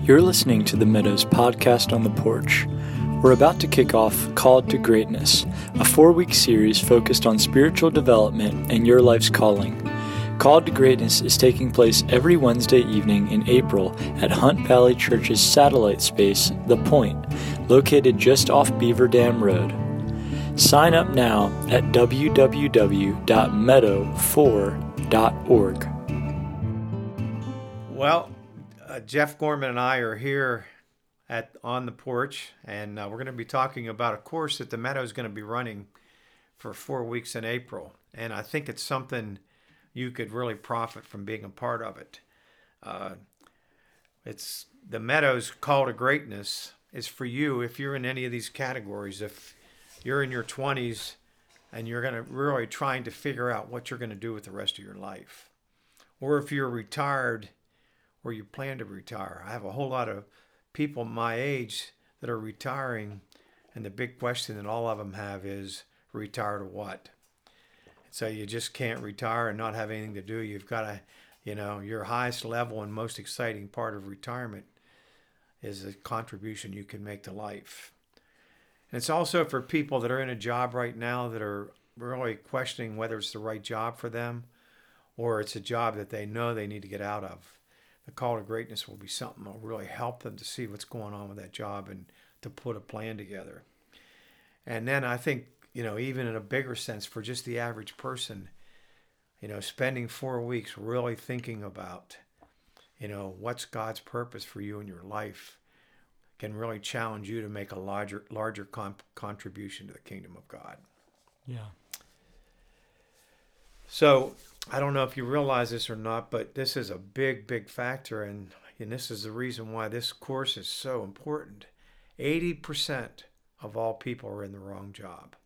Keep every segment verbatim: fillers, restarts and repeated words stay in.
You're listening to the Meadows podcast on the porch. We're about to kick off Called to Greatness, a four-week series focused on spiritual development and your life's calling. Called to Greatness is taking place every Wednesday evening in April at Hunt Valley Church's satellite space, The Point, located just off Beaver Dam Road. Sign up now at w w w dot meadow four dot org. Well, uh, Jeff Gorman and I are here at on the porch, and uh, we're going to be talking about a course that the Meadow is going to be running for four weeks in April, and I think it's something you could really profit from being a part of it. Uh, it's the Meadow's Call to Greatness is for you if you're in any of these categories. If you're in your twenties and you're going to really trying to figure out what you're going to do with the rest of your life, or if you're retired or you plan to retire. I have a whole lot of people my age that are retiring, and the big question that all of them have is, retire to what? So you just can't retire and not have anything to do. You've got to, you know, your highest level and most exciting part of retirement is the contribution you can make to life. And it's also for people that are in a job right now that are really questioning whether it's the right job for them or it's a job that they know they need to get out of. The Call to Greatness will be something that will really help them to see what's going on with that job and to put a plan together. And then I think, you know, even in a bigger sense for just the average person, you know, spending four weeks really thinking about, you know, what's God's purpose for you in your life can really challenge you to make a larger, larger comp- contribution to the kingdom of God. Yeah. So I don't know if you realize this or not, but this is a big, big factor, and, and this is the reason why this course is so important. eighty percent of all people are in the wrong job.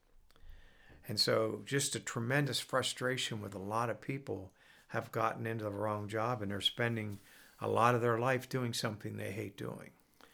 And so just a tremendous frustration with a lot of people have gotten into the wrong job, and they're spending a lot of their life doing something they hate doing.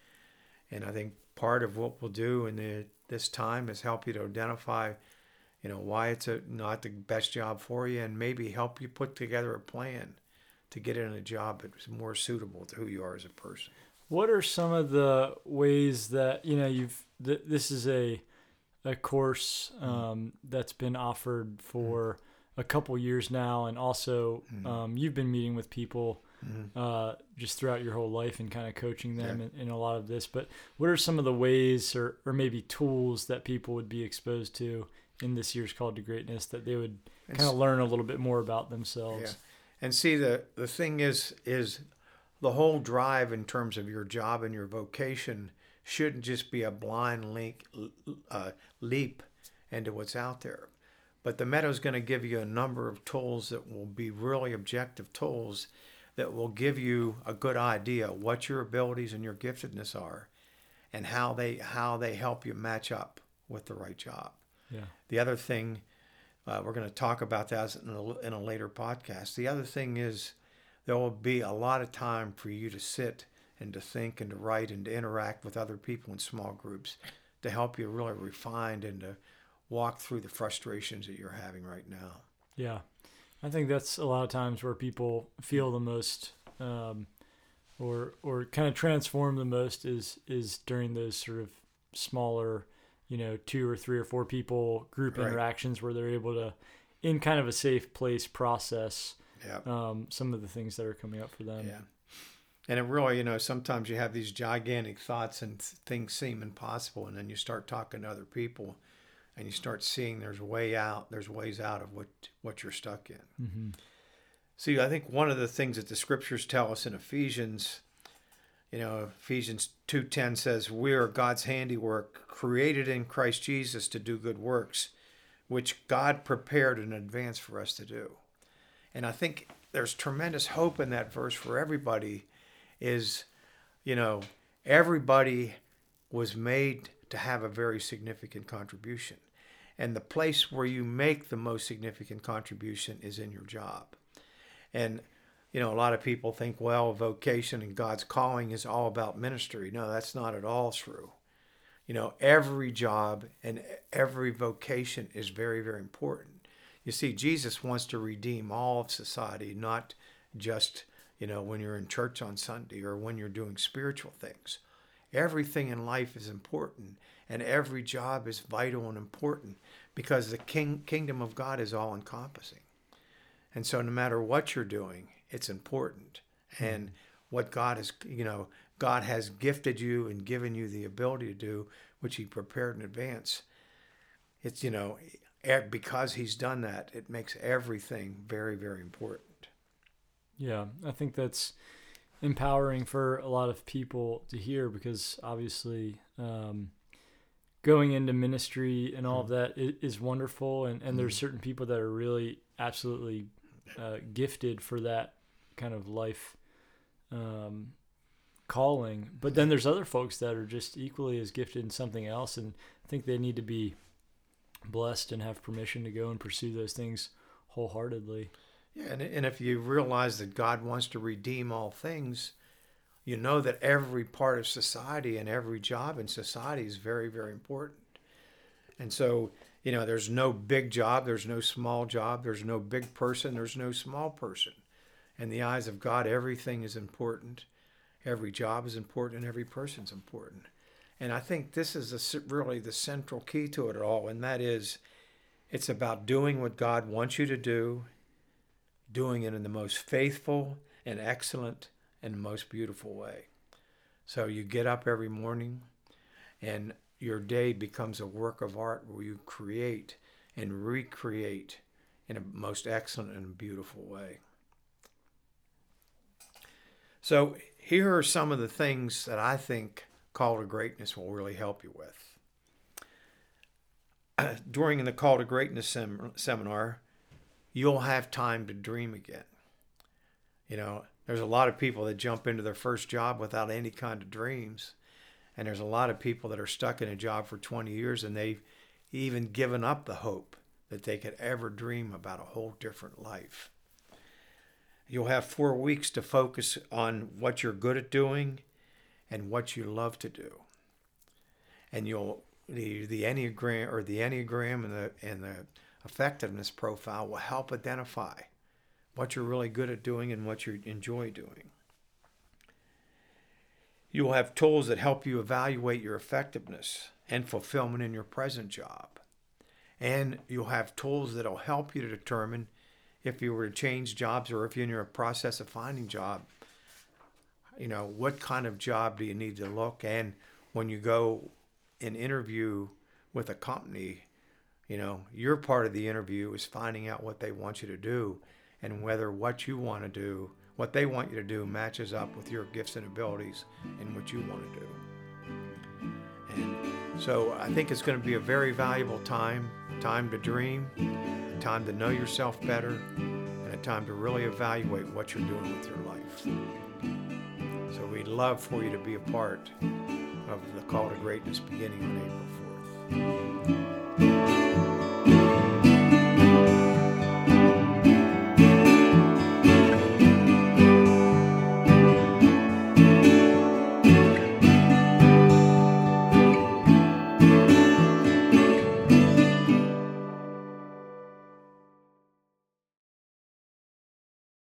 And I think part of what we'll do in the, this time is help you to identify you know, why it's a, not the best job for you, and maybe help you put together a plan to get in a job that's more suitable to who you are as a person. What are some of the ways that, you know, you've, th- this is a, a course um, mm. that's been offered for mm. a couple years now, and also mm. um, you've been meeting with people mm. uh, just throughout your whole life and kind of coaching them yeah. in, in a lot of this. But what are some of the ways or, or maybe tools that people would be exposed to in this year's Called to Greatness that they would kind of learn a little bit more about themselves? Yeah. And see, the, the thing is, is the whole drive in terms of your job and your vocation shouldn't just be a blind link, uh, leap into what's out there. But the Meadow's going to give you a number of tools that will be really objective tools that will give you a good idea what your abilities and your giftedness are and how they how they help you match up with the right job. Yeah. The other thing, uh, we're going to talk about that in a, in a later podcast. The other thing is there will be a lot of time for you to sit and to think and to write and to interact with other people in small groups to help you really refine and to walk through the frustrations that you're having right now. Yeah. I think that's a lot of times where people feel the most um, or or kind of transform the most is is during those sort of smaller you know, two or three or four people group right. interactions where they're able to, in kind of a safe place, process yeah. um, some of the things that are coming up for them. Yeah. And it really, you know, sometimes you have these gigantic thoughts and th- things seem impossible, and then you start talking to other people and you start seeing there's a way out, there's ways out of what, what you're stuck in. Mm-hmm. See, I think one of the things that the scriptures tell us in Ephesians, you know, Ephesians two ten says, we are God's handiwork, created in Christ Jesus to do good works, which God prepared in advance for us to do. And I think there's tremendous hope in that verse for everybody is, you know, everybody was made to have a very significant contribution. And the place where you make the most significant contribution is in your job. And you know, a lot of people think, well, vocation and God's calling is all about ministry. No, that's not at all true. You know, every job and every vocation is very, very important. You see, Jesus wants to redeem all of society, not just, you know, when you're in church on Sunday or when you're doing spiritual things. Everything in life is important, and every job is vital and important because the king, kingdom of God is all encompassing. And so no matter what you're doing, it's important. Mm-hmm. And what God has, you know, God has gifted you and given you the ability to do, which he prepared in advance. It's, you know, because he's done that, it makes everything very, very important. Yeah, I think that's empowering for a lot of people to hear, because obviously um, going into ministry and all mm. of that is, is wonderful. And, and mm. there's certain people that are really absolutely uh, gifted for that kind of life um, calling. But then there's other folks that are just equally as gifted in something else. And I think they need to be blessed and have permission to go and pursue those things wholeheartedly. Yeah, and, and if you realize that God wants to redeem all things, you know that every part of society and every job in society is very, very important. And so, you know, there's no big job, there's no small job, there's no big person, there's no small person. In the eyes of God, everything is important. Every job is important, and every person's important. And I think this is a, really the central key to it all, and that is it's about doing what God wants you to do, doing it in the most faithful and excellent and most beautiful way. So you get up every morning and your day becomes a work of art where you create and recreate in a most excellent and beautiful way. So here are some of the things that I think Call to Greatness will really help you with. During the Call to Greatness sem- seminar, you'll have time to dream again. You know, there's a lot of people that jump into their first job without any kind of dreams. And there's a lot of people that are stuck in a job for twenty years and they've even given up the hope that they could ever dream about a whole different life. You'll have four weeks to focus on what you're good at doing and what you love to do. And you'll the the Enneagram or the Enneagram and the and the effectiveness profile will help identify what you're really good at doing and what you enjoy doing. You will have tools that help you evaluate your effectiveness and fulfillment in your present job. And you'll have tools that will help you to determine if you were to change jobs or if you're in your process of finding a job, you know, what kind of job do you need to look? And when you go and interview with a company, you know, your part of the interview is finding out what they want you to do and whether what you want to do, what they want you to do matches up with your gifts and abilities and what you want to do. And so I think it's going to be a very valuable time, time to dream, a time to know yourself better, and a time to really evaluate what you're doing with your life. So we'd love for you to be a part of the Call to Greatness beginning on April fourth.